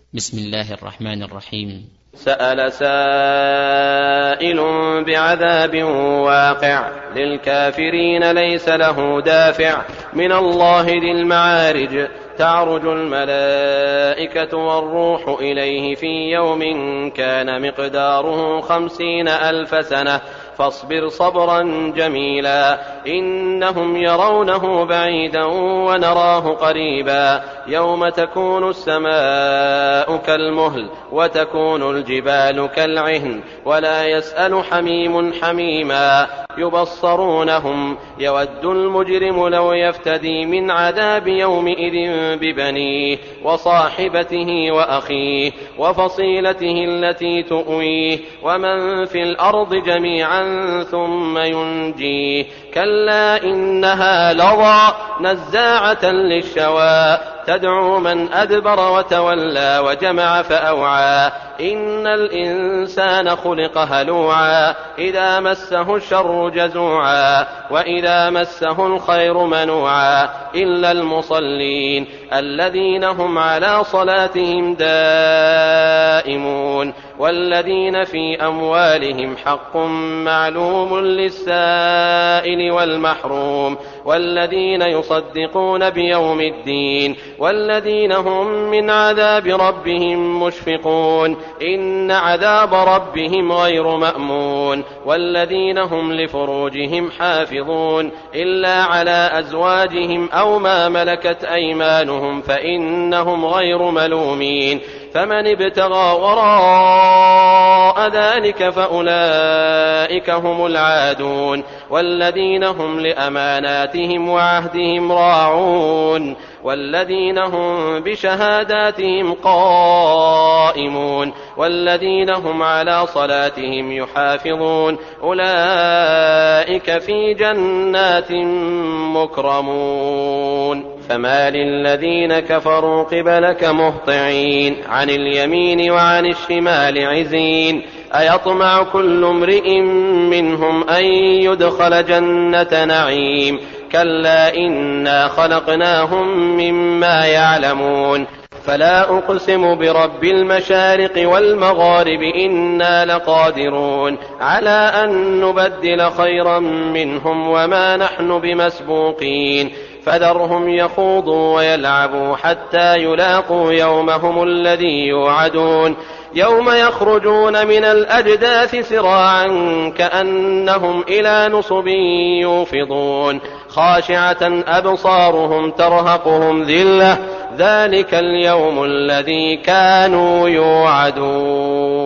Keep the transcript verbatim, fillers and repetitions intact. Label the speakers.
Speaker 1: بسم الله الرحمن الرحيم.
Speaker 2: سأل سائل بعذاب واقع للكافرين ليس له دافع من الله ذي المعارج تعرج الملائكة والروح إليه في يوم كان مقداره خمسين ألف سنة فاصبر صبرا جميلا إنهم يرونه بعيدا ونراه قريبا يوم تكون السماء كالمهل وتكون الجبال كالعهن ولا يسأل حميم حميما يبصرونهم يود المجرم لو يفتدي من عذاب يومئذ ببنيه وصاحبته وأخيه وفصيلته التي تؤويه ومن في الأرض جميعا ثم ينجيه كلا إنها لظى نزاعة للشوى تدعو من أدبر وتولى وجمع فأوعى إن الإنسان خلق هلوعا إذا مسه الشر جزوعا وإذا مسه الخير منوعا إلا المصلين الذين هم على صلاتهم دائمون والذين في أموالهم حق معلوم للسائل والمحروم والذين يصدقون بيوم الدين والذين هم من عذاب ربهم مشفقون إن عذاب ربهم غير مأمون والذين هم لفروجهم حافظون إلا على أزواجهم أو ما ملكت أيمانهم فإنهم غير ملومين فمن ابتغى وراء ذلك فأولئك هم العادون والذين هم لأماناتهم وعهدهم راعون والذين هم بشهاداتهم قائمون والذين هم على صلاتهم يحافظون أولئك في جنات مكرمون فما للذين كفروا قبلك مهطعين عن اليمين وعن الشمال عزين أيطمع كل امرئ منهم أن يدخل جنة نعيم كلا إنا خلقناهم مما يعلمون فلا أقسم برب المشارق والمغارب إنا لقادرون على أن نبدل خيرا منهم وما نحن بمسبوقين فذرهم يخوضوا ويلعبوا حتى يلاقوا يومهم الذي يوعدون يوم يخرجون من الأجداث سراعا كأنهم إلى نصب يوفضون خاشعة أبصارهم ترهقهم ذلة ذلك اليوم الذي كانوا يوعدون.